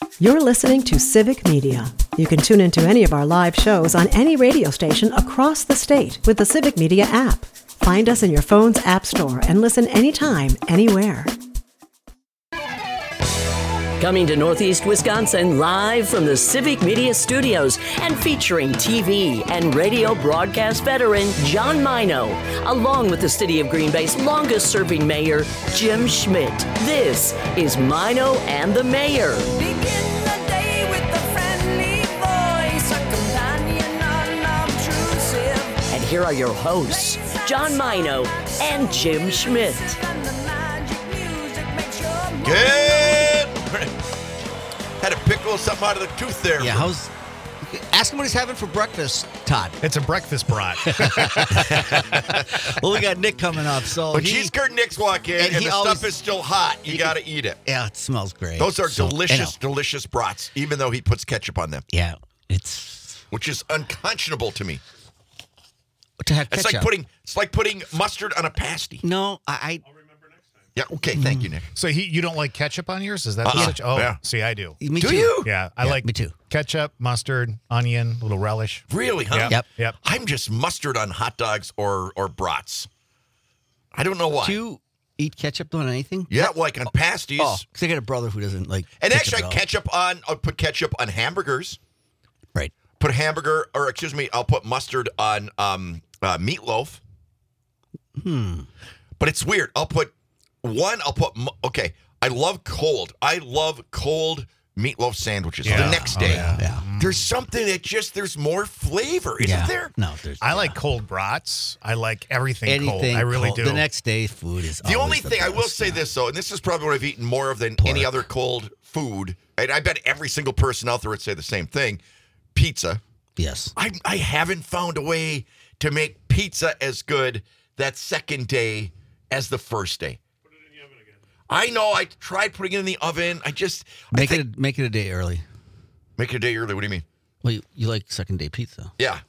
You're listening to Civic Media. You can tune into any of our live shows on any radio station across the state with the Civic Media app. Find us in your phone's app store and listen anytime, anywhere. Coming to Northeast Wisconsin live from the Civic Media Studios and featuring TV and radio broadcast veteran John Mino, along with the City of Green Bay's longest-serving mayor, Jim Schmidt. This is Mino and the Mayor. Begin the day with a friendly voice, a companion unobtrusive. And here are your hosts, John Mino and Jim Schmidt. And the magic music makes your mood. Good. Had to pick a little something out of the tooth there. Yeah, ask him what he's having for breakfast, Todd. It's a breakfast brat. Well, we got Nick coming up, so But cheese curd Nicks walk in, and the stuff is still hot. You got to eat it. Yeah, it smells great. Those are delicious brats, even though he puts ketchup on them. Yeah, it's which is unconscionable to me. To have ketchup. It's like putting mustard on a pasty. No, I Yeah, okay, thank you, Nick. So you don't like ketchup on yours? Is that the situation? Oh, yeah. See, I do. Me Do too. you? Yeah, I like me too. ketchup, mustard, onion, little relish. Really, huh? Yep. I'm just mustard on hot dogs or brats. I don't know why. Do you eat ketchup on anything? Yeah, like on pasties. Oh, because I got a brother who doesn't like. And ketchup actually, at all. I'll put ketchup on hamburgers. Right. I'll put mustard on meatloaf. But it's weird. I love cold meatloaf sandwiches Yeah. the next day. Yeah. There's something that there's more flavor, isn't there? No, there's. I like cold brats. I like everything cold. anything. I really cold. do. The next day, food is The only always thing I will best, say yeah. this, though, and this is probably what I've eaten more of than any other cold food, and I bet every single person out there would say the same thing, pizza. Yes. I haven't found a way to make pizza as good that second day as the first day. Put it in the oven again. I know. I tried putting it in the oven. Make it a day early. Make it a day early. What do you mean? Well, you like second day pizza. Yeah.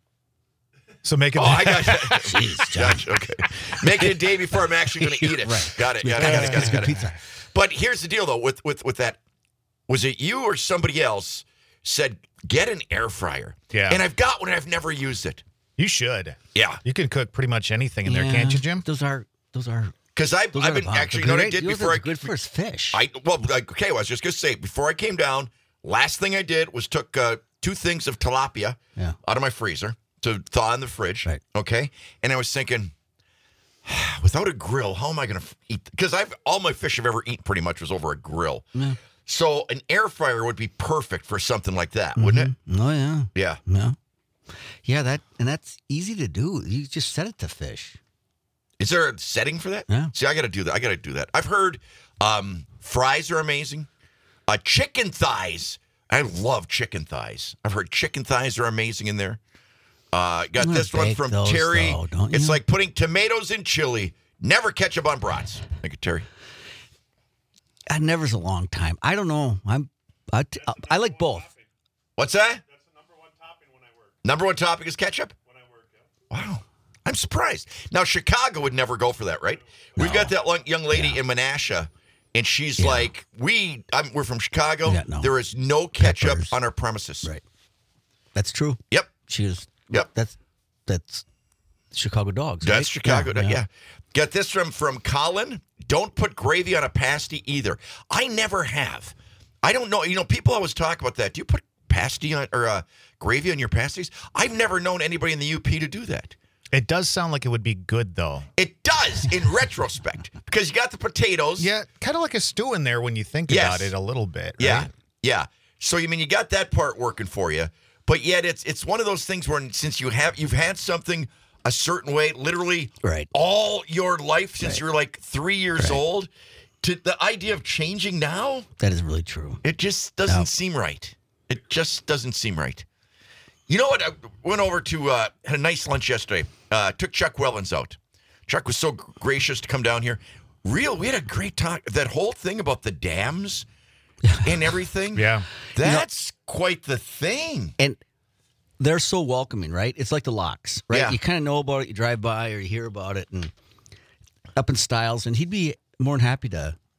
So make it. Oh, I got you. Jeez, John. Gotcha, okay. Make it a day before I'm actually going to eat it. Right. Got it. It's good pizza. But here's the deal, though, with that. Was it you or somebody else said, get an air fryer? Yeah. And I've got one and I've never used it. You should. Yeah. You can cook pretty much anything in there, can't you, Jim? Those are. Because I've been actually, you know what I did before I good for his fish. I was just going to say, before I came down, last thing I did was took 2 things of tilapia out of my freezer to thaw in the fridge. Right. Okay. And I was thinking, without a grill, how am I going to eat? Because all my fish I've ever eaten pretty much was over a grill. Yeah. So an air fryer would be perfect for something like that, wouldn't it? Oh yeah. Yeah. Yeah. Yeah, that's easy to do. You just set it to fish. Is there a setting for that? Yeah. See, I got to do that. I've heard fries are amazing. Chicken thighs. I love chicken thighs. I've heard chicken thighs are amazing in there. Got this one bake from those, Terry. though, don't It's you? like putting tomatoes in chili. Never ketchup on brats. Thank you, Terry. Never's a long time. I don't know. I like both. What's that? That's the number one topping when I work. Number one topping is ketchup? When I work, yeah. Wow. I'm surprised. Now, Chicago would never go for that, right? We've got that young lady in Menasha, and she's like, we're from Chicago. Yeah, no. There is no ketchup Peppers. on our premises. Right. That's true. Yep. She was. Yep. That's Chicago dogs. Right? That's Chicago. Yeah. Got this from Colin. Don't put gravy on a pasty either. I never have. I don't know. People always talk about that. Do you put pasty on or gravy on your pasties? I've never known anybody in the UP to do that. It does sound like it would be good, though. It does in retrospect because you got the potatoes. Yeah, kind of like a stew in there when you think about it a little bit. Yeah. Right? Yeah. So you got that part working for you, but yet it's one of those things where since you've had something a certain way, literally all your life since you're like 3 years old, to the idea of changing now, That is really true. it just doesn't seem right. It just doesn't seem right. You know what? I went over to had a nice lunch yesterday. Took Chuck Wellens out. Chuck was so gracious to come down here. We had a great talk. That whole thing about the dams and everything. Yeah. That's quite the thing. And they're so welcoming, right? It's like the locks, right? Yeah. You kind of know about it, you drive by or you hear about it, and up in Styles, and he'd be more than happy to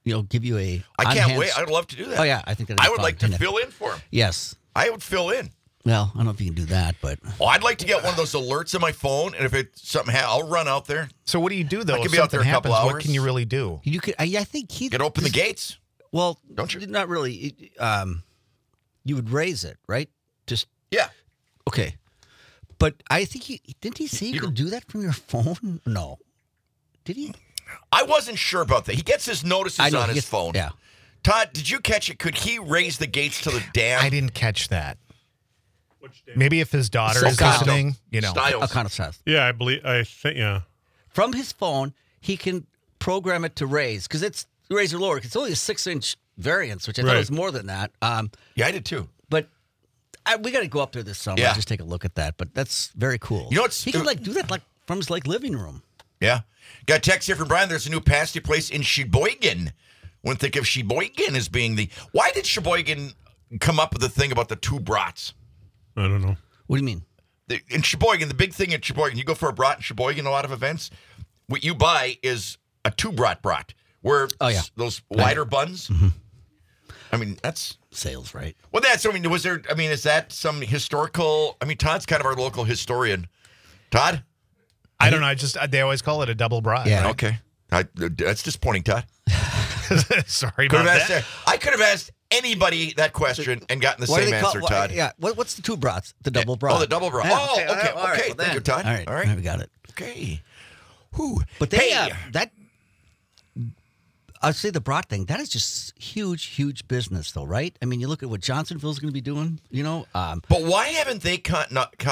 give you a. I can't on-hand- wait. I'd love to do that. Oh yeah, I think that. I would like to fill in for him. Yes. I would fill in. Well, I don't know if you can do that, but Oh, I'd like to get one of those alerts on my phone, and if something I'll run out there, So what do you do though? I could If be out there something a couple happens, hours. What can you really do? you could. I think he get open the gates. Well, Don't you? Not really. You would raise it, right? Just Yeah. okay. But I think didn't he say you could do that from your phone? No. Did he? I wasn't sure about that. He gets his notices I know, on he his gets- phone. yeah. Todd, did you catch it? Could he raise the gates to the dam? I didn't catch that. Maybe if his daughter So is Kyle- listening, Styles. Kind of stuff. Yeah, I think, yeah. From his phone, he can program it to raise because it's raise or lower. It's only a 6-inch variance, which I thought Right. was more than that. Yeah, I did too. But we got to go up there this summer Yeah. and just take a look at that. But that's very cool. You know what's- he can do that from his living room. Yeah. Got a text here from Brian. There's a new pasty place in Sheboygan. Wouldn't think of Sheboygan as being the. Why did Sheboygan come up with the thing about the two brats? I don't know. What do you mean? In Sheboygan, the big thing in Sheboygan, you go for a brat in Sheboygan, a lot of events, what you buy is a two-brat, where those wider buns. Mm-hmm. I mean, that's sales, right? Well, is that some historical? I mean, Todd's kind of our local historian. Todd? I don't know. They always call it a double bra. Yeah. right? Okay. That's disappointing, Todd. Sorry about that. I could have asked anybody that question and gotten the What do same they call- answer, Todd. Yeah. What's the two brats? The double bra. Oh, the double bra. Yeah, Oh, okay. all right, Okay. well, Thank then. you, Todd. All right. All right. We got it. Okay. Whew. But they Hey. that. I'd say the brat thing. That is just huge business, though, right? I mean, you look at what Johnsonville's going to be doing. But why haven't they caught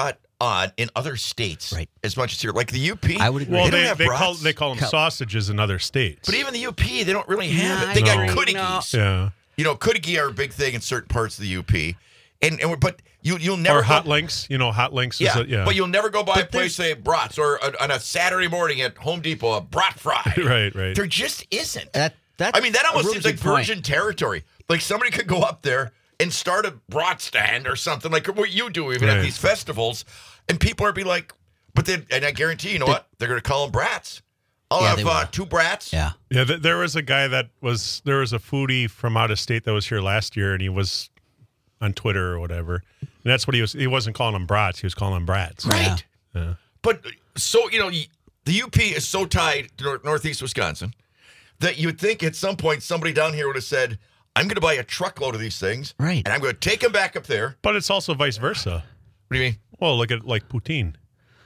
on in other states Right. as much as here? Like the UP. I would agree. Well, They don't they, have they, call, brats? they call them sausages in other states. But even the UP, they don't really have Yeah, it. They I got agree. Koodykees. Yeah. You know, Koodyke are a big thing in certain parts of the UP. But you'll never Or Hot go, Links. Hot Links Yeah, is yeah. but you'll never go by a But place say brats or on a Saturday morning at Home Depot a brat fry. Right. There just isn't. That's I mean, that a almost really seems like good point. virgin territory. Like somebody could go up there and start a brat stand or something like what you do even at Right. these festivals, and people are be like, but then, and I guarantee, you know what? They're going to call them brats. I'll Yeah, they will. have two brats. Yeah. Yeah, there was a guy there was a foodie from out of state that was here last year, and he was on Twitter or whatever. And that's what he wasn't calling them brats, he was calling them brats. Right. Yeah. But so, the UP is so tied to Northeast Wisconsin that you would think at some point somebody down here would have said, I'm going to buy a truckload of these things. Right. And I'm going to take them back up there. But it's also vice versa. What do you mean? Well, look at like poutine.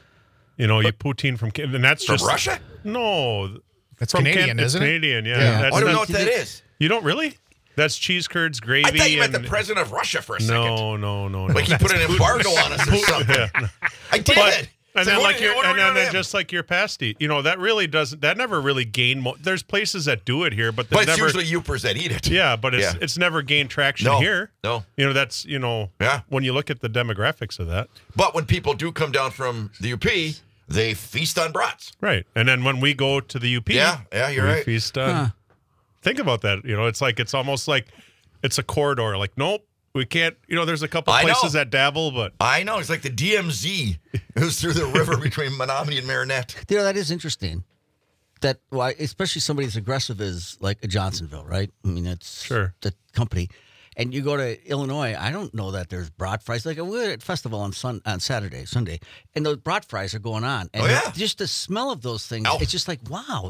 You poutine from and that's From just Russia? No, That's from Canadian, it's isn't it? Canadian, yeah. Yeah. That's I don't not- know what that is. You don't really? That's cheese curds, gravy. I thought you meant the and- president of Russia for a second. No. Like he put an embargo on us or something. Yeah. I did. But, and So then, what like do your, what do and we do then to him? just like your pasty, that really doesn't. That never really gained. There's places that do it here, but But it's never. usually Youpers that eat it. Yeah, but it's never gained traction No, here. no. That's Yeah. When you look at the demographics of that, But when people do come down from the UP, they feast on brats. right? And then when we go to the UP, Yeah, you're we right. feast on. Think about that. It's almost like it's a corridor. Like, nope, we can't. There's a couple I know. places that dabble, but I know. It's like the DMZ. It goes through the river between Menominee and Marinette. That is interesting. That why, especially somebody as aggressive as like a Johnsonville, right? I mean, it's Sure. the company. And you go to Illinois, I don't know that there's brat fries. Like we were at festival on Sunday, and those brat fries are going on. And Oh, yeah. just the smell of those things, Oh. it's just like wow.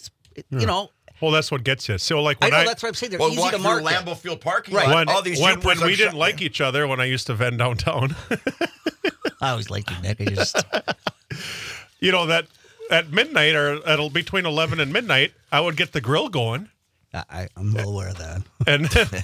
well, that's what gets you. So, like I when know that's what I'm saying. They're Well, easy walk to through market. Lambeau Field parking Right. lot. when, all these when, Youpers when are we didn't shut like down. each other when I used to vend downtown. I always liked you, Nick. I just that at midnight or at between 11 and midnight, I would get the grill going, I'm well aware of that. and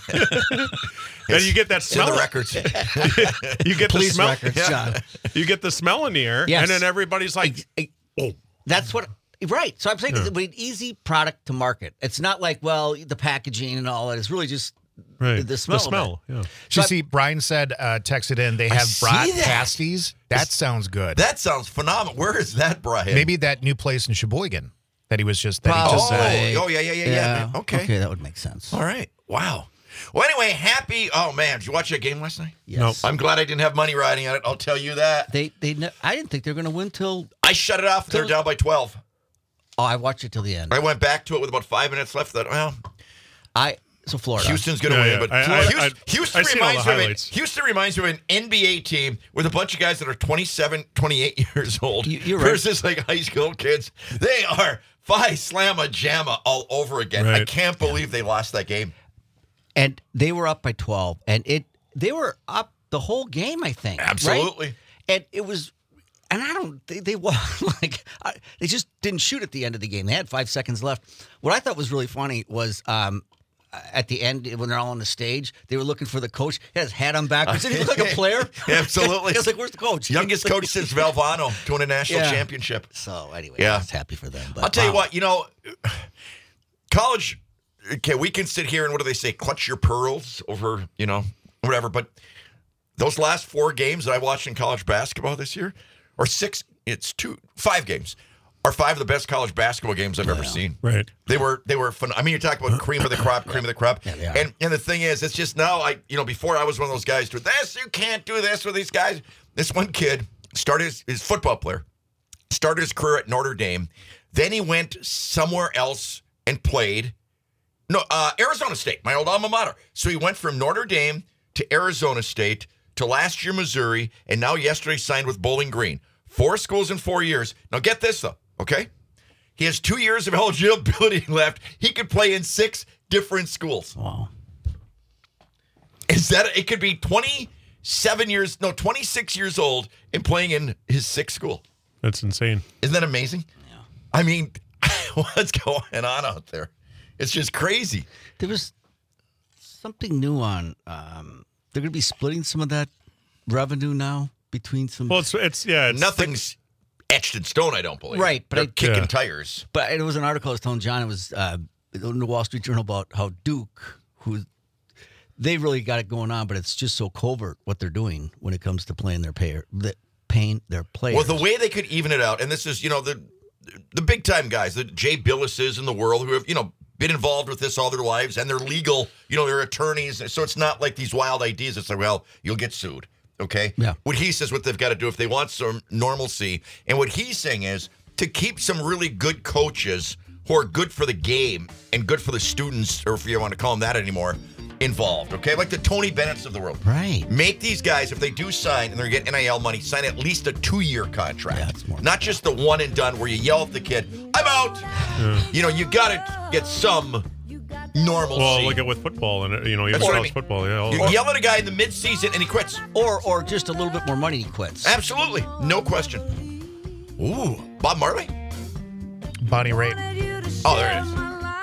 then you get that It's in the smell. records. You get the Police smell. records, John. You get the smell in the air, Yes. and then everybody's like, That's what. Right. So I'm saying it's an easy product to market. It's not like, well, the packaging and all that. It's really just right. the smell. The smell. Yeah. So you see, Brian said, texted in, they have see brat that. pasties. That sounds good. That sounds phenomenal. Where is that, Brian? Maybe that new place in Sheboygan that he just Oh, said. yeah. Okay. that would make sense. All right. Wow. Well, anyway, happy. Oh, man. Did you watch that game last night? Yes. I'm glad I didn't have money riding on it. I'll tell you that. I didn't think they were going to win till. I shut it off. They're down by 12. Oh, I watched it till the end. I went back to it with about 5 minutes left. Thought, well, So Florida. Houston's going to Yeah, win, yeah. but Houston I seen all the reminds me of highlights. Houston reminds me of an NBA team with a bunch of guys that are 27, 28 years old. You're right. Versus like high school kids. They are Phi Slamma Jamma all over again. I Right. can't believe they lost that game. And they were up by 12, and they were up the whole game, I think. right? Absolutely. And it was, and they they just didn't shoot at the end of the game. They had 5 seconds left. What I thought was really funny was at the end when they're all on the stage, they were looking for the coach. He had his hat on backwards. Did he look like a player? Absolutely. He was like, "Where's the coach?" Youngest coach since Valvano to win a national Yeah. championship. So anyway, Yeah. I was happy for them. But I'll tell you wow. what, college, okay, we can sit here and what do they say, clutch your pearls over, whatever. But those last 4 games that I watched in college basketball this year, or 5 games, are 5 of the best college basketball games I've ever seen. Right. They were fun. I mean, you're talking about cream of the crop. Yeah, they are. And the thing is, it's just now, before I was one of those guys, you can't do this with these guys. This one kid started his football player, started his career at Notre Dame. Then he went somewhere else and played. No, Arizona State, my old alma mater. So he went from Notre Dame to Arizona State to last year Missouri, and now yesterday signed with Bowling Green. 4 schools in 4 years. Now get this, though, okay? He has 2 years of eligibility left. He could play in 6 different schools. Wow. It could be 26 years old and playing in his 6th school. That's insane. Isn't that amazing? Yeah. I mean, what's going on out there? It's just crazy. There was something new on. They're going to be splitting some of that revenue now between some. Well, it's Nothing's etched in stone, I don't believe. Right, but They're kicking Yeah. tires. But it was an article I was telling John. It was in the Wall Street Journal about how Duke, they really got it going on, but it's just so covert what they're doing when it comes to paying their players. Well, the way they could even it out, and this is, the big time guys, the Jay Billises in the world who have, been involved with this all their lives, and they're legal, they're attorneys. So it's not like these wild ideas. It's like, well, you'll get sued. Okay? Yeah. What he says, what they've got to do if they want some normalcy. And what he's saying is to keep some really good coaches who are good for the game and good for the students, or if you want to call them that anymore, involved. Okay? Like the Tony Bennett's of the world. Right. Make these guys, if they do sign and they're getting NIL money, sign at least a 2-year contract. Yeah, it's more Not just the one and done where you yell at the kid, I'm out. You got to get some normalcy. Well, look at with football and even That's what I college mean. football. Yeah. You yell at a guy in the midseason and he quits. or just a little bit more money, he quits. Absolutely. No question. Ooh, Bob Marley? Bonnie Raitt. Oh, there it is.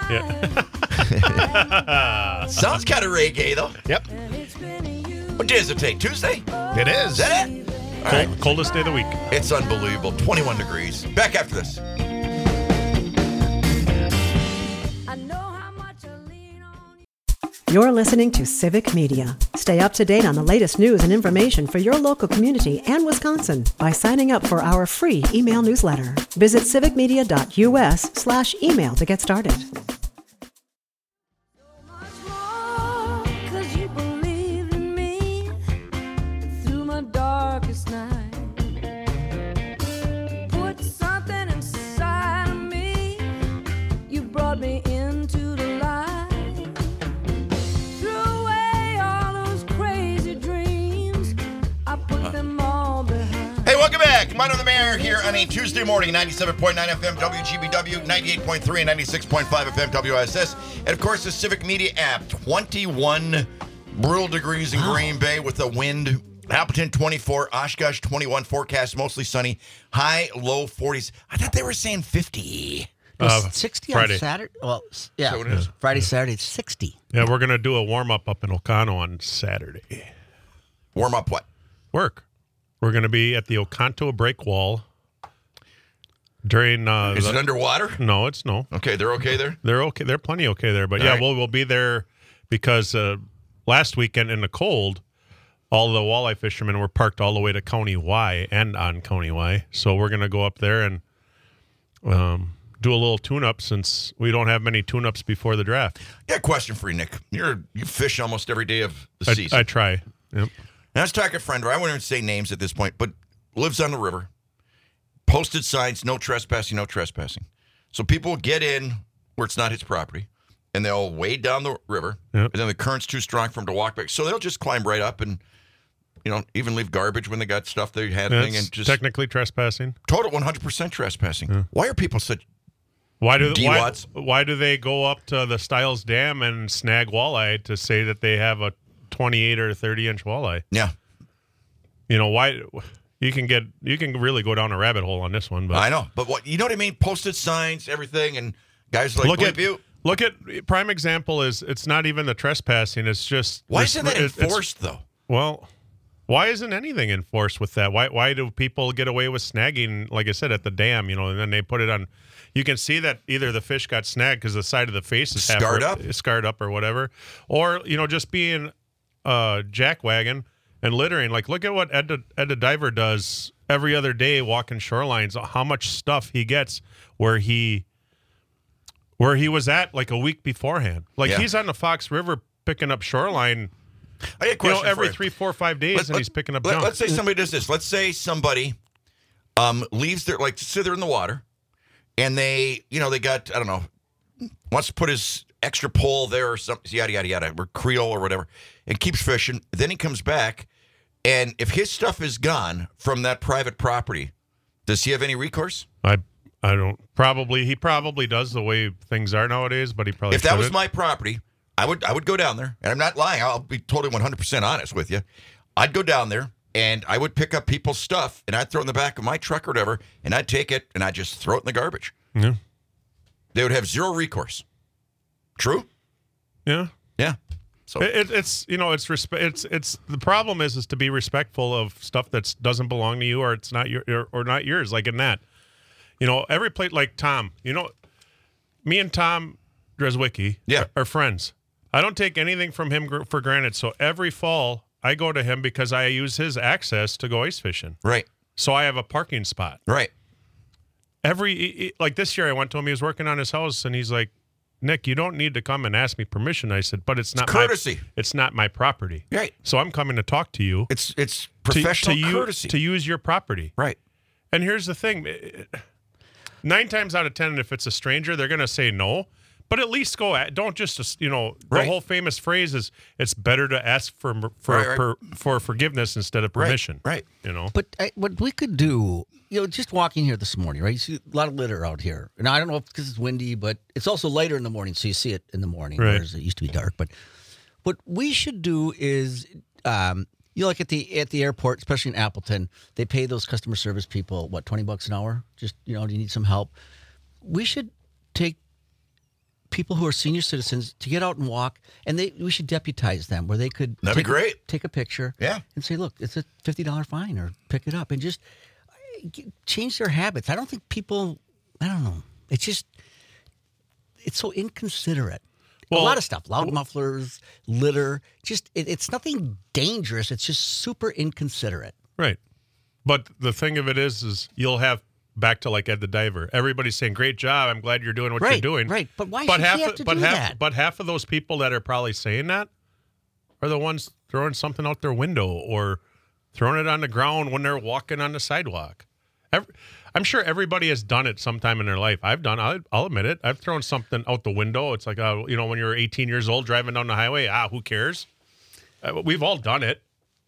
Yeah. Sounds kind of reggae, though. Yep, What day does it take? Tuesday? it is. Is that it? All right. Coldest day of the week. It's unbelievable. 21 degrees. Back after this. I know how much I lean on you. You're listening to Civic Media. Stay up to date on the latest news and information for your local community and Wisconsin by signing up for our free email newsletter. Visit civicmedia.us/email to get started. Much more, 'cause you believed in me through my darkest night. Put something inside of me. You brought me into the light. Threw away all those crazy dreams. I put them all behind. Hey, welcome back. Mine on the Mayor here on a Tuesday morning, 97.9 FM WGBW, 98.3 and 96.5 FM WSS. And, of course, the Civic Media app. 21 brutal degrees in Green Bay with the wind. Appleton 24, Oshkosh 21, forecast mostly sunny, high, low 40s. I thought they were saying 50. It was 60 Friday. on Saturday. Well, yeah. So it is. Friday, Saturday, it's 60. Yeah, we're gonna do a warm up in Oconto on Saturday. Warm up what? Work. We're gonna be at the Oconto break wall during. Is it underwater? No, it's no. Okay, they're okay there? They're okay. They're plenty okay there. But All yeah, right. we'll be there because last weekend in the cold, all the walleye fishermen were parked all the way to County Y and on County Y. So we're gonna go up there and do a little tune-up since we don't have many tune-ups before the draft. Got a question for you, Nick. You fish almost every day of the season. I try. Yep. Now, let's talk to a friend, or I won't even say names at this point, but lives on the river. Posted signs, no trespassing, no trespassing. So people get in where it's not his property. and they'll wade down the river, Yep. and then the current's too strong for them to walk back. So they'll just climb right up and, even leave garbage when they got stuff they're handling, That's and just technically trespassing. total 100% trespassing. Why are people such? Why do D-Watts. why do they go up to the Stiles Dam and snag walleye to say that they have a 28 or 30-inch walleye? Yeah, Why? You can really go down a rabbit hole on this one. But I know, but what I mean? Posted signs, everything, and guys are like, look at prime example is it's not even the trespassing. It's just why isn't that enforced though? Well, why isn't anything enforced with that? Why do people get away with snagging? Like I said, at the dam, and then they put it on. You can see that either the fish got snagged because the side of the face is scarred up or whatever, or just being jackwagon and littering. Like, look at what Ed the Diver does every other day walking shorelines. How much stuff he gets where he was at like a week beforehand. Like he's on the Fox River picking up shoreline. I got a question every for you. 3, 4, 5 days, and he's picking up junk. Let's say somebody does this. Let's say somebody leaves their say they're in the water, and they got wants to put his extra pole there or something, yada yada yada, or creel or whatever, and keeps fishing. Then he comes back, and if his stuff is gone from that private property, does he have any recourse? I don't. He probably does the way things are nowadays, but he probably If that was my property, I would go down there, and I'm not lying. I'll be totally 100% honest with you. I'd go down there, and I would pick up people's stuff, and I'd throw it in the back of my truck or whatever, and I'd take it, and I'd just throw it in the garbage. Yeah. They would have zero recourse. True? Yeah. Yeah. So it's it's the problem is to be respectful of stuff that doesn't belong to you or it's not not yours. Like in that, every plate like Tom. Me and Tom Dreswicki are friends. I don't take anything from him for granted. So every fall I go to him because I use his access to go ice fishing. Right. So I have a parking spot. Right. Like this year I went to him. He was working on his house and he's like, Nick, you don't need to come and ask me permission. I said, but it's not courtesy. It's not my property. Right. So I'm coming to talk to you. It's professional courtesy to use your property. Right. And here's the thing: 9 times out of 10, if it's a stranger, they're going to say no. But at least go at. Don't just the whole famous phrase is it's better to ask for forgiveness instead of permission. Right. But what we could do, just walking here this morning, right? You see a lot of litter out here. And I don't know if because it's windy, but it's also later in the morning, so you see it in the morning, whereas it used to be dark. But what we should do is, like at the airport, especially in Appleton, they pay those customer service people, $20 an hour? Just, do you need some help? We should take people who are senior citizens to get out and walk, and we should deputize them where they could take a picture and say, look, it's a $50 fine or pick it up and just change their habits. I don't think people, I don't know. It's so inconsiderate. Well, a lot of stuff, loud mufflers, litter, it's nothing dangerous. It's just super inconsiderate. Right. But the thing of it is you'll have back to like Ed the Diver. Everybody's saying, great job. I'm glad you're doing what you're doing. Right. But why should he have to do that? But half of those people that are probably saying that are the ones throwing something out their window or throwing it on the ground when they're walking on the sidewalk. I'm sure everybody has done it sometime in their life. I'll admit it. I've thrown something out the window. It's like, when you're 18 years old driving down the highway, who cares? We've all done it.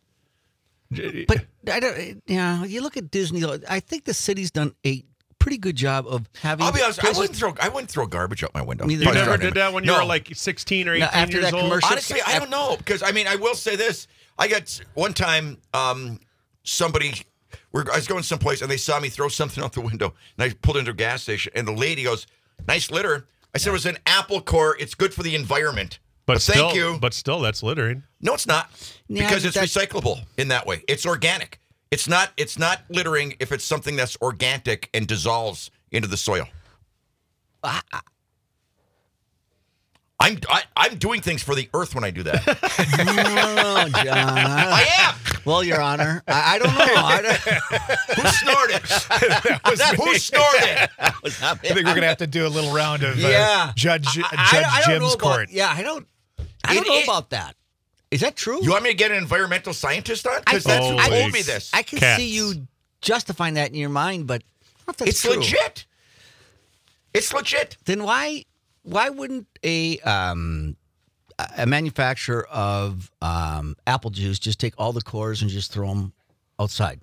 But I don't. You look at Disney. I think the city's done a pretty good job of having. I'll be honest. I wouldn't throw garbage out my window. You never did that when you were like 16 or 18 after years that old. commercial. Honestly, I don't know because I will say this. I got one time somebody. I was going someplace and they saw me throw something out the window and I pulled into a gas station and the lady goes, "Nice litter." I said it was an apple core. It's good for the environment. But thank you. But still, that's littering. No, it's not. Because it's recyclable in that way. It's organic. It's not littering if it's something that's organic and dissolves into the soil. I'm doing things for the earth when I do that. No, John. I am. Well, Your Honor, I don't know. Who snorted? Who snorted? I think we're going to have to do a little round of Judge Jim's court. I don't know about that. Is that true? You want me to get an environmental scientist on? Because that's who told me this. I can see you justifying that in your mind, but I don't know if that's it's true. legit. It's legit. Then why Why wouldn't a manufacturer of apple juice just take all the cores and just throw them outside?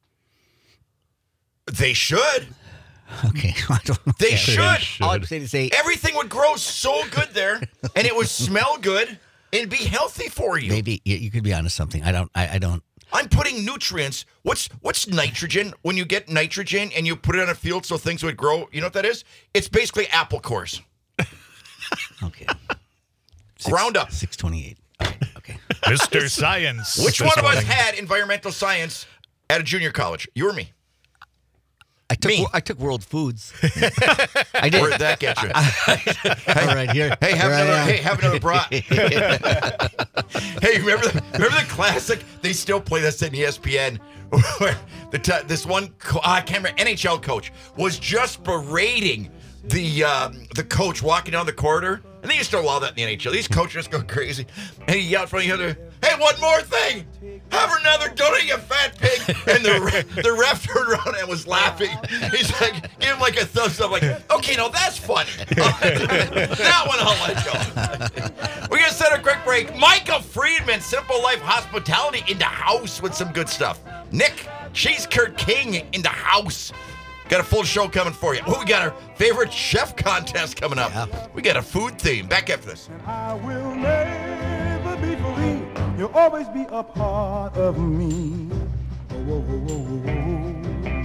They should. Okay, I don't know. They should. All I'm saying to say, Everything would grow so good there, and it would smell good and be healthy for you. maybe you could be onto something. I don't. I'm putting nutrients. What's nitrogen? When you get nitrogen and you put it on a field so things would grow, you know what that is? It's basically apple cores. Okay. Ground up. 628. Okay. Mr. Science. Which this one of us morning. had environmental science at a junior college? You or me? I took World Foods. I did. Where'd that get you? All right, here. Hey, have Here I am. have another brat. Hey, remember the classic? They still play this in ESPN. Where this one, I can't remember, NHL coach was just berating the coach walking down the corridor, and they used to allow that in the NHL. These coaches just go crazy, and he yelled from the other, "Hey, one more thing! Have another donut, you fat pig!" And the ref turned around and was laughing. He's like, give him like a thumbs up, like, "Okay, no, that's funny." That one I'll let go. We're gonna set a quick break. Micah Friedman, Simple Life Hospitality, in the house with some good stuff. Nick Cheese Curd King in the house. Got a full show coming for you. Oh, we got our favorite chef contest coming up. Yeah. We got a food theme. Back after this. I will never be free. You'll always be a part of me. Oh, oh, oh, oh, oh.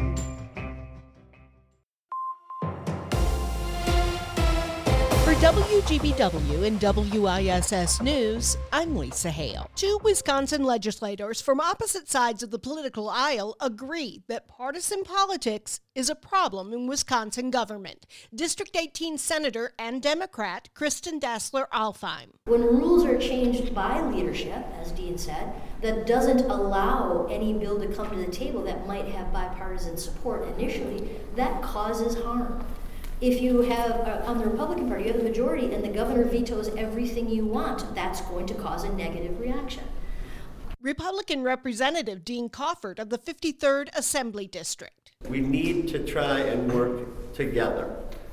For WGBW and WISS News, I'm Lisa Hale. Two Wisconsin legislators from opposite sides of the political aisle agree that partisan politics is a problem in Wisconsin government. District 18 Senator and Democrat Kristen Dassler-Alfheim. When rules are changed by leadership, as Dean said, that doesn't allow any bill to come to the table that might have bipartisan support initially, that causes harm. If you have, on the Republican Party, you have the majority and the governor vetoes everything you want, that's going to cause a negative reaction. Republican Representative Dean Coffert of the 53rd Assembly District. We need to try and work together.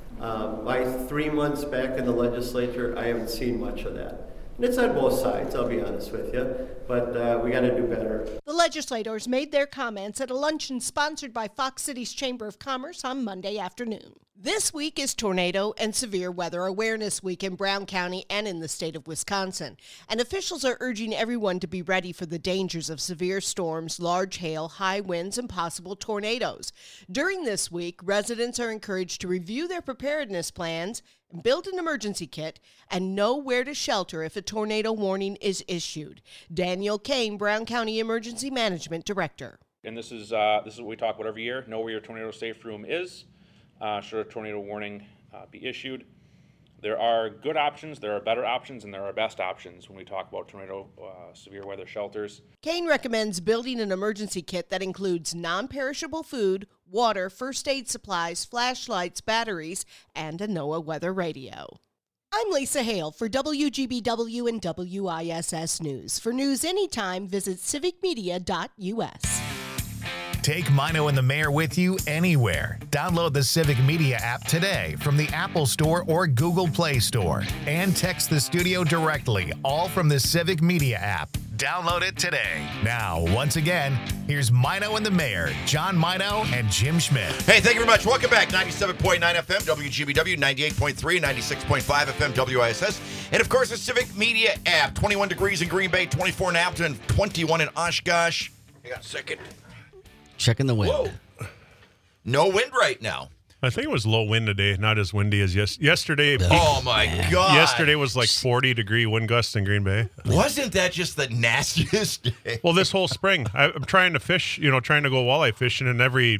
My 3 months back in the legislature, I haven't seen much of that. And it's on both sides, I'll be honest with you, but we got to do better. The legislators made their comments at a luncheon sponsored by Fox Cities Chamber of Commerce on Monday afternoon. This week is Tornado and Severe Weather Awareness Week in Brown County and in the state of Wisconsin, and officials are urging everyone to be ready for the dangers of severe storms, large hail, high winds, and possible tornadoes. During this week, residents are encouraged to review their preparedness plans, build an emergency kit, and know where to shelter if a tornado warning is issued. Daniel Kane, Brown County Emergency Management Director. And this is what we talk about every year. Know where your tornado safe room is. Should a tornado warning be issued. There are good options, there are better options, and there are best options when we talk about tornado severe weather shelters. Kane recommends building an emergency kit that includes non-perishable food, water, first aid supplies, flashlights, batteries, and a NOAA weather radio. I'm Lisa Hale for WGBW and WISS News. For news anytime, visit civicmedia.us. Take Mino and the Mayor with you anywhere. Download the Civic Media app today from the Apple Store or Google Play Store. And text the studio directly, all from the Civic Media app. Download it today. Now, once again, here's Mino and the Mayor, John Mino and Jim Schmidt. Hey, thank you very much. Welcome back. 97.9 FM, WGBW, 98.3, 96.5 FM, WISS. And, of course, the Civic Media app. 21 degrees in Green Bay, 24 in Appleton, 21 in Oshkosh. Hang on a second. Checking the wind. Whoa. No wind right now. I think it was low wind today, not as windy as yesterday. Oh, my God. Yesterday was like 40-degree wind gusts in Green Bay. Wasn't that just the nastiest day? Well, this whole spring, I'm trying to fish, trying to go walleye fishing, and every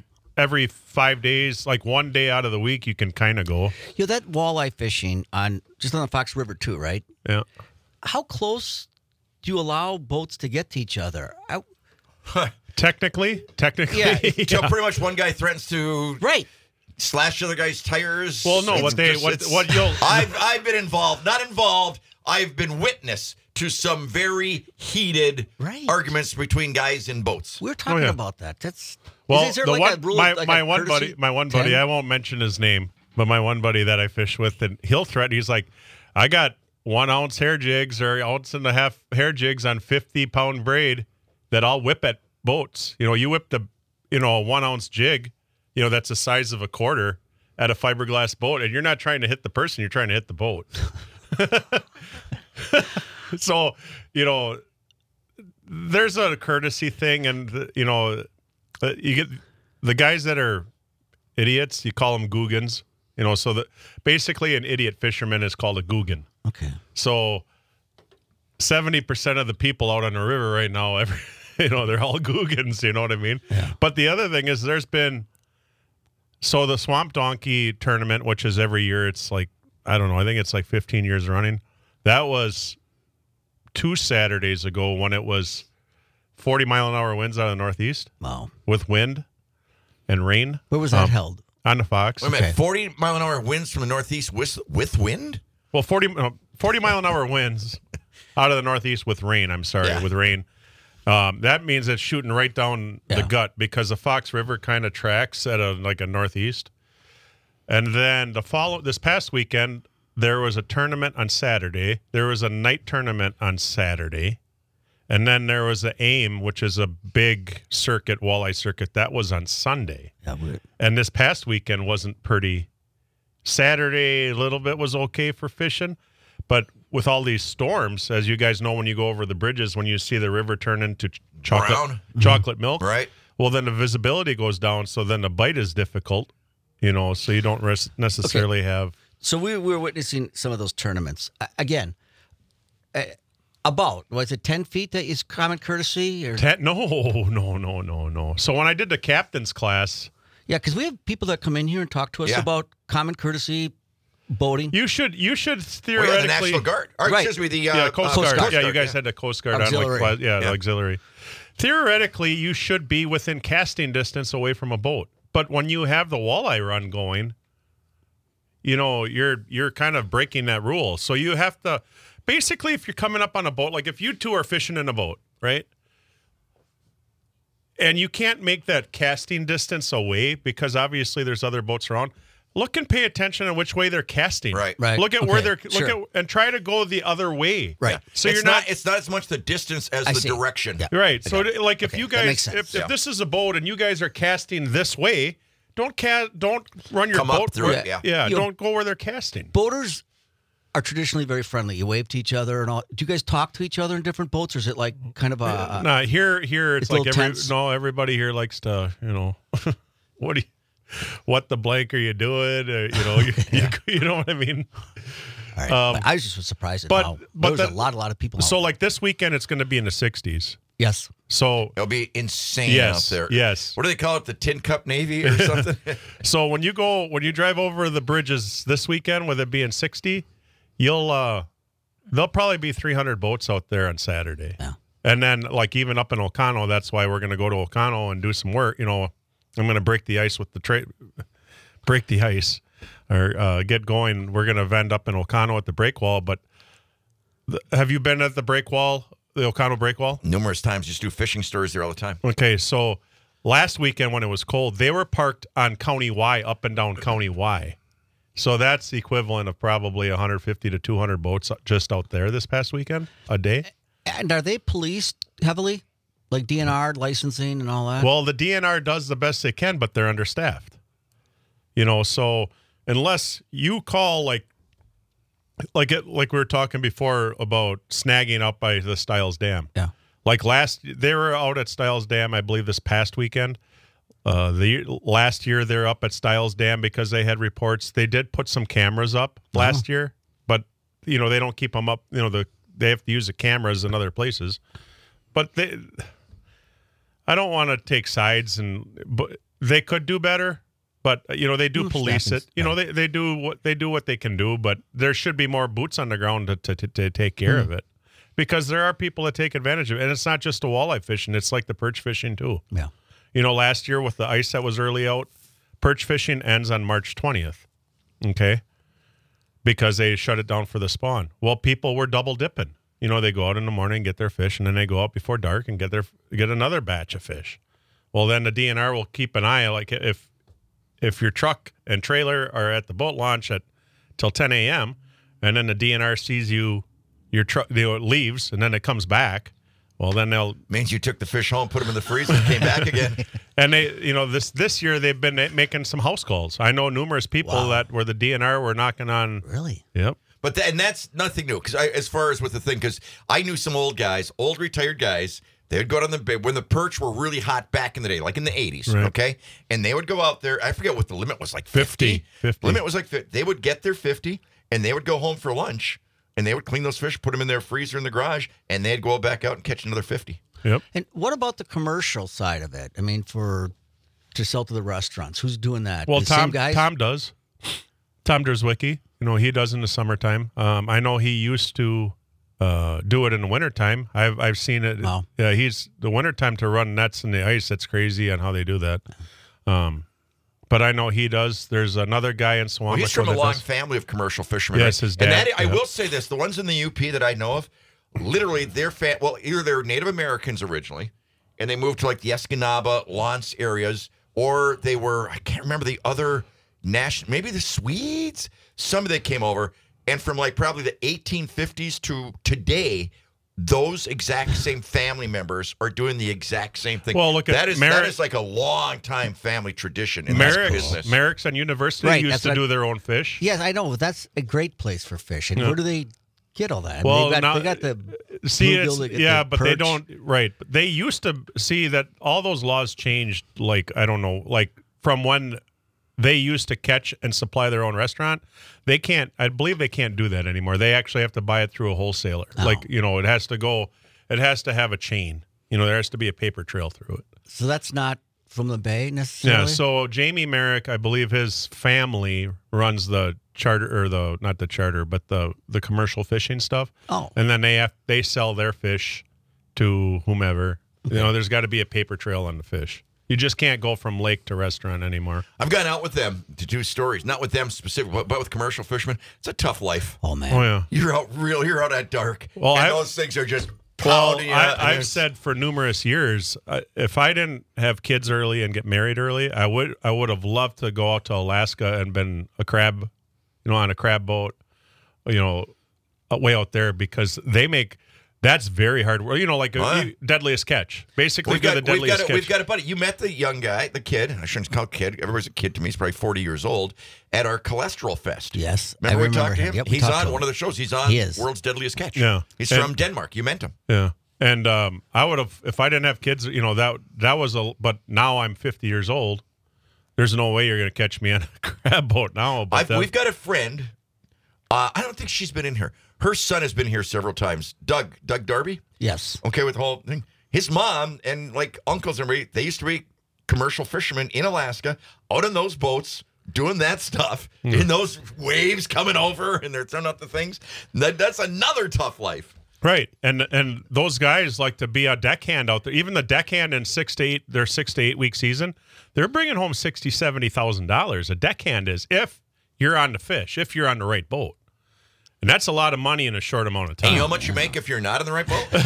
5 days, like one day out of the week, you can kind of go. That walleye fishing just on the Fox River too, right? Yeah. How close do you allow boats to get to each other? Technically, yeah. yeah. So pretty much one guy threatens to slash the other guy's tires. Well, no, I've been involved, not involved. I've been witness to some very heated arguments between guys in boats. We're talking about that. That's well, is there like a rule, my one buddy. I won't mention his name. But my one buddy that I fish with, and he'll threaten. He's like, I got 1 ounce hair jigs or 1.5 ounce hair jigs on 50-pound braid that I'll whip at boats. You whip a 1 ounce jig, that's the size of a quarter at a fiberglass boat, and you're not trying to hit the person, you're trying to hit the boat. So, there's a courtesy thing, and, you get the guys that are idiots, you call them googans, so that basically an idiot fisherman is called a googan. Okay. So 70% of the people out on the river right now, they're all googans, you know what I mean? Yeah. But the other thing is there's been, so the Swamp Donkey tournament, which is every year, it's like, I don't know, I think it's like 15 years running. That was 2 Saturdays ago when it was 40-mile-an-hour winds out of the northeast. Wow. With wind and rain. Where was that held? On the Fox. Wait a minute, 40-mile-an-hour winds from the northeast with wind? Well, 40-mile-an-hour winds out of the northeast with rain, with rain. That means it's shooting right down the gut because the Fox River kind of tracks at a northeast. And then this past weekend, there was a tournament on Saturday. There was a night tournament on Saturday. And then there was the AIM, which is a big circuit, walleye circuit. That was on Sunday. Yeah, weird. And this past weekend wasn't pretty. Saturday, a little bit was okay for fishing. But with all these storms, as you guys know, when you go over the bridges, when you see the river turn into chocolate milk, right? Well, then the visibility goes down, so then the bite is difficult, so you don't necessarily have. So we were witnessing some of those tournaments. Again, was it 10 feet that is common courtesy? Or? No. So when I did the captain's class. Yeah, because we have people that come in here and talk to us about common courtesy boating. You should theoretically. the National Guard. Or, excuse me, the Coast Guard. Yeah, you guys had the Coast Guard auxiliary. on the auxiliary. Theoretically, you should be within casting distance away from a boat. But when you have the walleye run going, you're kind of breaking that rule. So you have to basically, if you're coming up on a boat, like if you two are fishing in a boat, right? And you can't make that casting distance away because obviously there's other boats around. Look and pay attention on which way they're casting. Right. Look at where they're and try to go the other way. Right. Yeah. So it's not as much the distance as the direction. Yeah. Right. So if you guys if this is a boat and you guys are casting this way, don't run your boat up through it. Yeah. Don't go where they're casting. Boaters are traditionally very friendly. You wave to each other and all. Do you guys talk to each other in different boats, or is it like kind of a? No, here it's like tense? everybody here likes to what the blank are you doing? You know what I mean. All right. I was just surprised at how there was a lot of people. So like this weekend, it's going to be in the 60s. Yes. So it'll be insane out there. Yes. What do they call it? The Tin Cup Navy or something? So when you drive over the bridges this weekend, with it being 60, there'll probably be 300 boats out there on Saturday. Yeah. And then like even up in Ocano, that's why we're going to go to Ocano and do some work. I'm going to break the ice with break the ice or get going. We're going to vend up in Ocano at the breakwall. But have you been at the breakwall, the Ocano breakwall? Numerous times. Just do fishing stories there all the time. Okay, so last weekend when it was cold, they were parked on County Y, up and down County Y. So that's the equivalent of probably 150 to 200 boats just out there this past weekend a day. And are they policed heavily? Like DNR licensing and all that? Well, the DNR does the best they can, but they're understaffed. So unless you call like we were talking before about snagging up by the Stiles Dam. Yeah. Like they were out at Stiles Dam, I believe, this past weekend. Last year they're up at Stiles Dam because they had reports. They did put some cameras up last year, but they don't keep them up. They have to use the cameras in other places. But I don't want to take sides, but they could do better. But they do police it. They do what they can do. But there should be more boots on the ground to take care of it, because there are people that take advantage of it, and it's not just the walleye fishing. It's like the perch fishing too. Yeah. Last year with the ice that was early out, perch fishing ends on March 20th. Okay, because they shut it down for the spawn. Well, people were double dipping. They go out in the morning, get their fish, and then they go out before dark and get another batch of fish. Well, then the DNR will keep an eye, like if if your truck and trailer are at the boat launch till 10 a.m. and then the DNR sees your truck leaves and then it comes back, well, then means you took the fish home, put them in the freezer, and came back again. And they, this year they've been making some house calls. I know numerous people that were the DNR were knocking on. Really? Yep. But and that's nothing new because as far as with the thing, because I knew some old retired guys. They would go down when the perch were really hot back in the day, like in the 80s, right. Okay? And they would go out there. I forget what the limit was, like 50. Limit was like 50. They would get their 50, and they would go home for lunch, and they would clean those fish, put them in their freezer in the garage, and they'd go back out and catch another 50. Yep. And what about the commercial side of it? I mean, to sell to the restaurants, who's doing that? Well, the same guys? Tom does. Tom Drzwicki, he does in the summertime. I know he used to do it in the wintertime. I've seen it. Wow. Yeah, he's the wintertime to run nets in the ice. That's crazy on how they do that. But I know he does. There's another guy in Swan. Well, he's from a long family of commercial fishermen. Yes, his dad. And I will say this: the ones in the UP that I know of, literally, either they're Native Americans originally, and they moved to like the Escanaba, Lance areas, or they were, I can't remember the other maybe the Swedes. Some of them came over, and from like probably the 1850s to today, those exact same family members are doing the exact same thing. Well, look at that is like a long time family tradition in Merrick's, this business. Merrick's on University used to do their own fish. Yes, I know. That's a great place for fish. And where do they get all that? I Well, mean, they got the bluegill, the but perch. they don't. Right, but they used to see that all those laws changed. Like I don't know, like from when they used to catch and supply their own restaurant. They can't. I believe they can't do that anymore. They actually have to buy it through a wholesaler. Oh. Like it has to go. It has to have a chain. There has to be a paper trail through it. So that's not from the Bay necessarily? Yeah, so Jamie Merrick, I believe his family runs the charter, or not the charter, but the commercial fishing stuff. Oh. And then they sell their fish to whomever. There's got to be a paper trail on the fish. You just can't go from lake to restaurant anymore. I've gone out with them to do stories, not with them specifically, but with commercial fishermen. It's a tough life. Oh, man. Oh, yeah. You're out at dark. Well, and those things are just Well, pounding. I've said for numerous years, if I didn't have kids early and get married early, I would have loved to go out to Alaska and been a crab, on a crab boat, way out there, because they make. That's very hard. Deadliest catch. Basically, the deadliest catch. We've got a buddy. You met the young guy, the kid. I shouldn't call it kid. Everybody's a kid to me. He's probably 40 years old. At our cholesterol fest. Yes, remember I we talked to him? Yep, He's on one of the shows. He's on World's Deadliest Catch. Yeah, he's from Denmark. You met him. Yeah, and I would have if I didn't have kids. That was a. But now I'm 50 years old. There's no way you're going to catch me on a crab boat now. We've got a friend. I don't think she's been in here. Her son has been here several times. Doug Darby? Yes. Okay, with the whole thing. His mom and like uncles and everybody, they used to be commercial fishermen in Alaska, out on those boats, doing that stuff, in those waves coming over, and they're throwing out the things. That's another tough life. Right. And those guys like to be a deckhand out there. Even the deckhand in their 6 to 8 week season, they're bringing home $60,000, $70,000. A deckhand is if you're on the fish, if you're on the right boat. And that's a lot of money in a short amount of time. And you know how much you make if you're not in the right boat?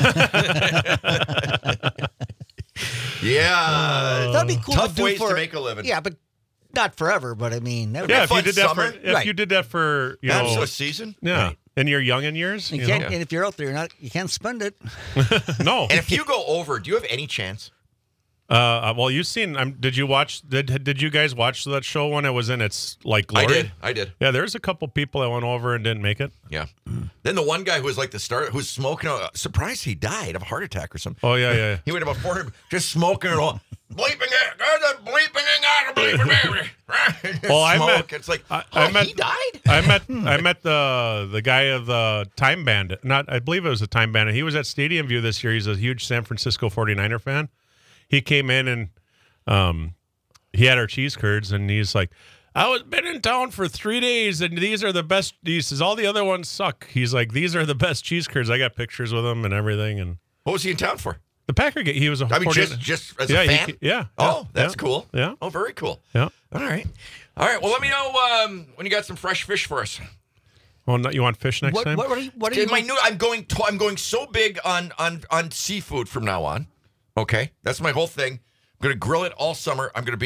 Yeah. That'd be cool Tough to do ways to make a living. Yeah, but not forever. But I mean, that would yeah, be if fun. you did that for a season, yeah, right. In your youngin' years, and if you're out there, you can't spend it. No. And if you go over, do you have any chance? Well, you've seen. Did you watch? Did you guys watch that show when it was in its glory? I did. Yeah, there's a couple people that went over and didn't make it. Yeah. Then the one guy who was like the star, who's smoking. Surprised he died of a heart attack or something. Oh yeah. He went about 400, just smoking it all. Bleeping it. There's a bleeping it. Well, I met. It's like he died. I met the guy of the Time Bandit. I believe it was a Time Bandit. He was at Stadium View this year. He's a huge San Francisco 49er fan. He came in and he had our cheese curds, and he's like, been in town for 3 days, and these are the best. He says, all the other ones suck. He's like, these are the best cheese curds. I got pictures with him and everything. And what was he in town for? The Packer game. He was a just as a fan? Yeah. Oh, that's cool. Yeah. Oh, very cool. Yeah. All right. Well, let me know when you got some fresh fish for us. Well, you want fish next time? What are you? I'm going so big on seafood from now on. Okay, that's my whole thing. I'm going to grill it all summer. I'm going to be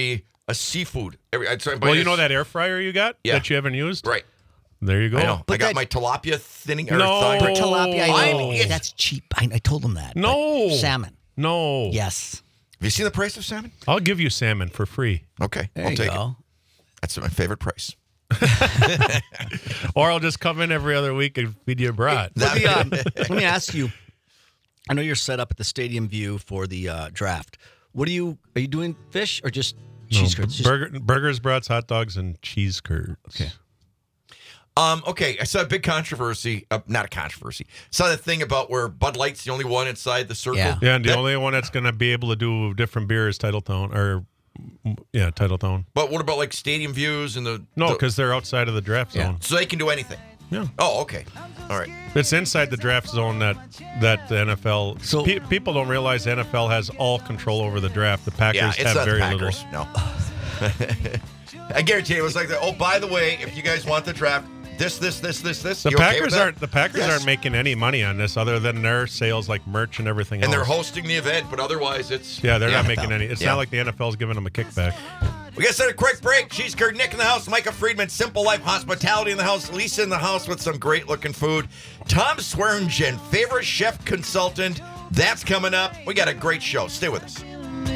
a seafood. Well, you know that air fryer you got that you haven't used? Right. There you go. I know. I got my tilapia thinning. Tilapia. That's cheap. I told him that. No. Salmon. No. Yes. Have you seen the price of salmon? I'll give you salmon for free. Okay. There I'll you take go. it. That's my favorite price. Or I'll just come in every other week and feed you a brat. Let me ask you. I know you're set up at the Stadium View for the draft. Are you doing fish or just cheese curds? Burgers, brats, hot dogs, and cheese curds. Okay. Okay, I saw a big controversy. Not a controversy. Saw the thing about where Bud Light's the only one inside the circle. Yeah, and the only one that's going to be able to do different beer is Titletown. Titletown. But what about like stadium views and the... No, because they're outside of the draft zone. So they can do anything? Yeah. Oh, okay. All right. It's inside the draft zone that the NFL... So people don't realize the NFL has all control over the draft. The Packers it's have not very the Packers. little. No. I guarantee you, it was like that. Oh, by the way, if you guys want the draft, this. The Packers aren't making any money on this other than their sales, like merch and everything else. And they're hosting the event, but otherwise it's... they're not making any. It's not like the NFL's giving them a kickback. We got to set a quick break. Cheese Curd, Nick in the house, Micah Friedman, Simple Life Hospitality in the house, Lisa in the house with some great-looking food. Tom Swearingen, favorite chef consultant. That's coming up. We got a great show. Stay with us.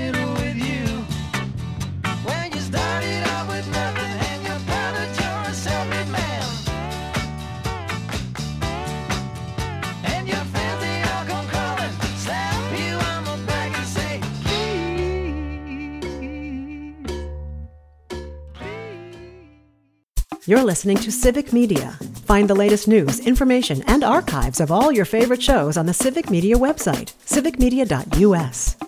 You're listening to Civic Media. Find the latest news, information, and archives of all your favorite shows on the Civic Media website, civicmedia.us.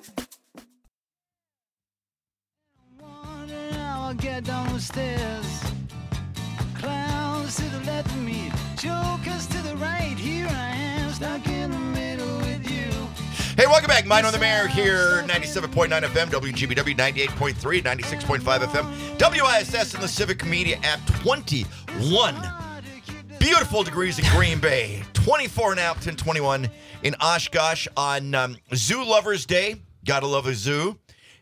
I'll get down the stairs. Clowns to the left of me, jokers to the right. Here I am, stuck in the middle with you. Hey, welcome back. Mine on the Mayor here, 97.9 FM, WGBW, 98.3, 96.5 FM, WISS, and the Civic Media app. 21 beautiful degrees in Green Bay, 24 in Appleton, 21 in Oshkosh on Zoo Lovers Day. Gotta love a zoo.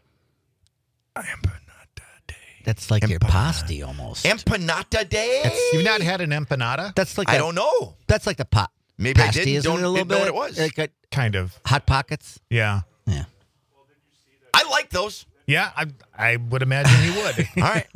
That's like your pasty almost. Empanada Day? You've not had an empanada? That's like I don't know. That's like the pot. Maybe pasty, I didn't. isn't it, a little Didn't know what it was. Like kind of. Hot Pockets? Yeah. Yeah. I like those. Yeah, I would imagine you would. All right.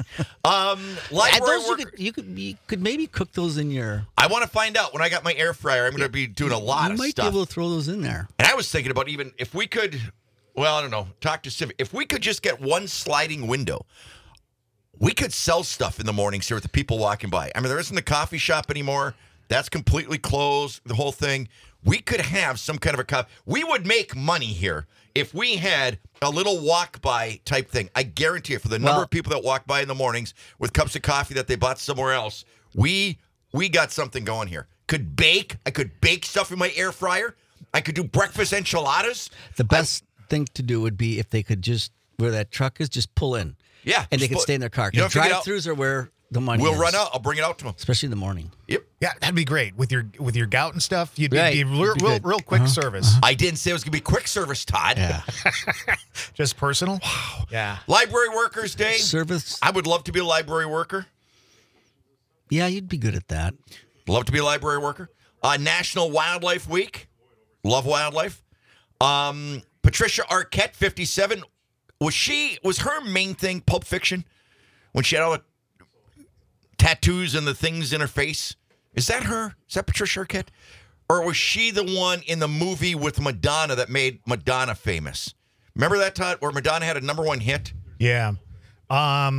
You could maybe cook those in your... I want to find out when I got my air fryer. I'm going to be doing a lot of stuff. You might be able to throw those in there. And I was thinking about even if we could, well, I don't know, talk to Civic. If we could just get one sliding window, we could sell stuff in the mornings here with the people walking by. I mean, there isn't a coffee shop anymore. That's completely closed, the whole thing. We could have some kind of a cup. We would make money here if we had a little walk-by type thing. I guarantee you, for the number of people that walk by in the mornings with cups of coffee that they bought somewhere else, we got something going here. I could bake stuff in my air fryer. I could do breakfast enchiladas. The best thing to do would be if they could just, where that truck is, just pull in. Yeah. And they could stay in their car. You don't have to get out. Drive-thrus are where the money is. We'll run out. I'll bring it out to them. Especially in the morning. Yep. Yeah, that'd be great. With your gout and stuff, you'd Right. be real quick service. I didn't say it was going to be quick service, Todd. Yeah. Just personal? Wow. Yeah. Library Workers Day. Service. I would love to be a library worker. Yeah, you'd be good at that. Love to be a library worker. National Wildlife Week. Love wildlife. Patricia Arquette, 57. Was her main thing Pulp Fiction? When she had all the tattoos and the things in her face? Is that her? Is that Patricia Arquette? Or was she the one in the movie with Madonna that made Madonna famous? Remember that, Todd, where Madonna had a #1 hit? Yeah. I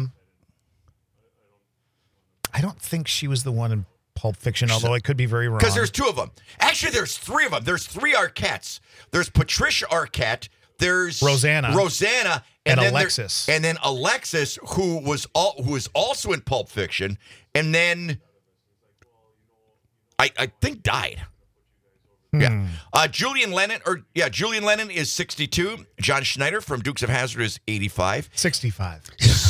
don't think she was the one in Pulp Fiction, although I could be very wrong. Because there's two of them. Actually, there's three of them. There's three Arquettes. There's Patricia Arquette. There's Rosanna, and then Alexis. And then Alexis, who was also in Pulp Fiction, and then I think died. Yeah. Julian Lennon is 62. John Schneider from Dukes of Hazzard is 85. 65.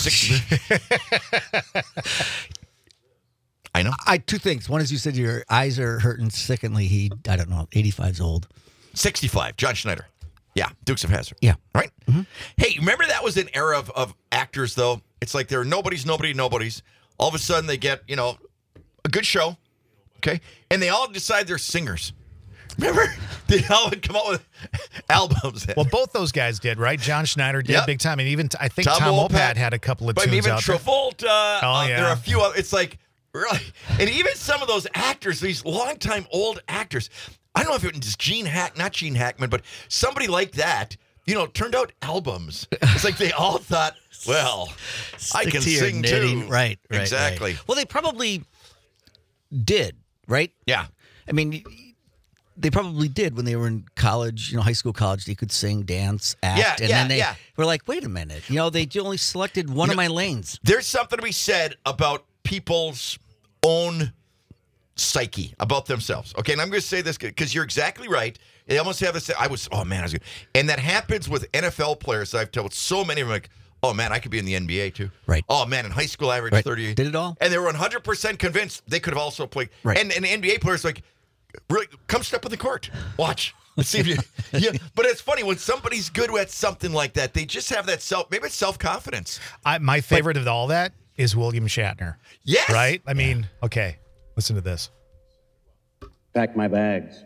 I know. Two things. One is you said your eyes are hurting. Secondly, I don't know, 85's old. 65. John Schneider. Yeah, Dukes of Hazzard. Yeah. Right? Mm-hmm. Hey, remember that was an era of actors, though? It's like they're nobodies. All of a sudden they get, a good show, okay? And they all decide they're singers. Remember? They all would come out with albums. Well, both those guys did, right? John Schneider did big time. And even, I think Tom Wopat had a couple of tunes even out Travolta. There are a few other. It's like, really? And even some of those actors, these longtime old actors, I don't know if it was not Gene Hackman, but somebody like that, turned out albums. It's like they all thought, well, I can sing too. Right. Exactly. Well, they probably did, right? Yeah. I mean, they probably did when they were in college, high school, college. They could sing, dance, act. Then they were like, wait a minute. They only selected one of my lanes. There's something to be said about people's own psyche, about themselves. Okay, and I'm going to say this because you're exactly right. They almost have this, I was good. And that happens with NFL players. I've told so many of them, like, oh, man, I could be in the NBA, too. Right. Oh, man, in high school, I averaged 38. Did it all? And they were 100% convinced they could have also played. Right. And NBA players like, really, come step on the court. Watch. Let's see if you. Yeah. But it's funny when somebody's good at something like that. They just have that maybe it's self-confidence. My favorite of all that is William Shatner. Yes. Right? I mean, okay, listen to this. Packed my bags.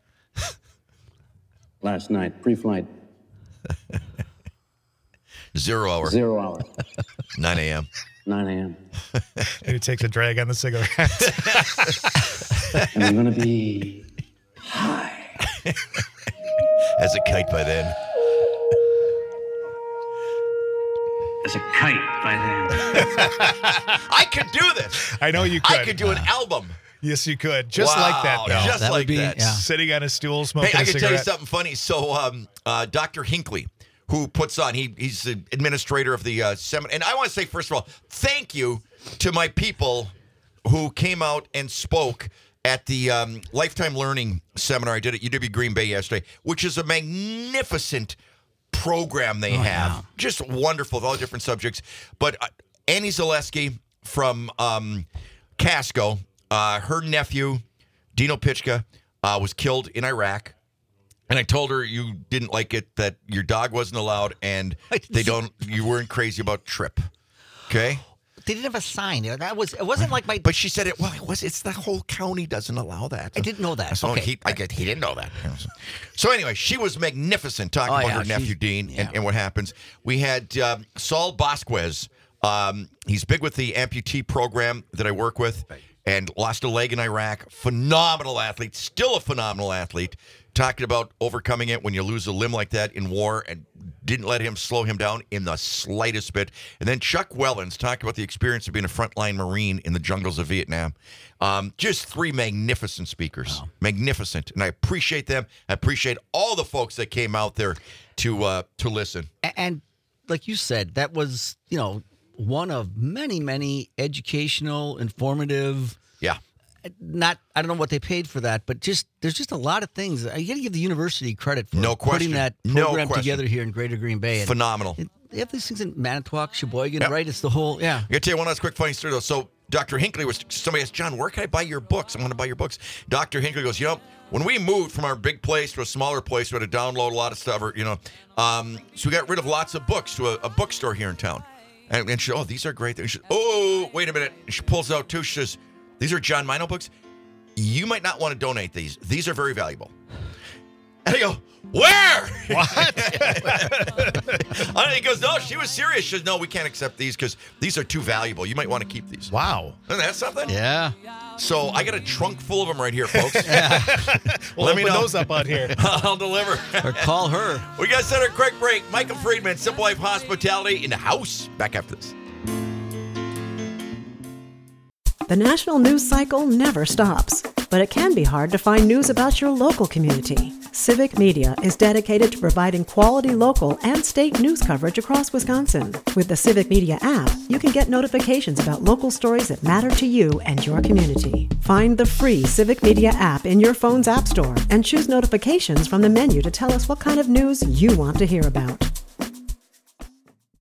Last night, pre-flight. 0 hour. 0 hour. 9 a.m. 9 a.m. And he takes a drag on the cigarette. And I'm going to be high. As a kite by then. As a kite by then. I could do this. I know you could. I could do an album. Yes, you could. Just like that, though. Just like that. Yeah. Sitting on a stool, smoking a Hey, I can cigarette. tell you something funny. So, Dr. Hinckley, who puts on, he's the administrator of the seminar. And I want to say, first of all, thank you to my people who came out and spoke at the Lifetime Learning Seminar I did at UW Green Bay yesterday, which is a magnificent program they have. Yeah. Just wonderful with all different subjects. But Annie Zaleski from Casco, her nephew, Dino Pichka, was killed in Iraq. And I told her you didn't like it, that your dog wasn't allowed, and you weren't crazy about Trip. Okay? They didn't have a sign. It wasn't like my. But she said it's the whole county doesn't allow that. I didn't know that. So Okay. he didn't know that. So anyway, she was magnificent talking about her nephew Dean and what happens. We had Saul Bosquez. He's big with the amputee program that I work with, and lost a leg in Iraq. Phenomenal athlete, still a phenomenal athlete. Talking about overcoming it when you lose a limb like that in war, and didn't let him slow him down in the slightest bit. And then Chuck Wellens talked about the experience of being a frontline Marine in the jungles of Vietnam. Just three magnificent speakers. Wow. Magnificent. And I appreciate them. I appreciate all the folks that came out there to listen. And like you said, that was, one of many, many educational, informative. Yeah. I don't know what they paid for that, but there's just a lot of things. You got to give the university credit for putting that program together here in Greater Green Bay. And phenomenal. They have these things in Manitowoc, Sheboygan, right? It's the whole, I got to tell you one last quick funny story, though. So Dr. Hinckley somebody asked, John, where can I buy your books? I want to buy your books. Dr. Hinckley goes, when we moved from our big place to a smaller place, we had to download a lot of stuff, so we got rid of lots of books to a bookstore here in town. And she said, these are great. And she said, wait a minute. And she pulls out two. She says, these are John Mino books. You might not want to donate these. These are very valuable. And I go, where? What? And he goes, no, she was serious. She says, no, we can't accept these because these are too valuable. You might want to keep these. Wow. Isn't that something? Yeah. So I got a trunk full of them right here, folks. We'll Let me open know. those up on here. I'll deliver. Or call her. We got to set a quick break. Michael Friedman, Simple Life Hospitality in the house. Back after this. The national news cycle never stops, but it can be hard to find news about your local community. Civic Media is dedicated to providing quality local and state news coverage across Wisconsin. With the Civic Media app, you can get notifications about local stories that matter to you and your community. Find the free Civic Media app in your phone's app store and choose notifications from the menu to tell us what kind of news you want to hear about.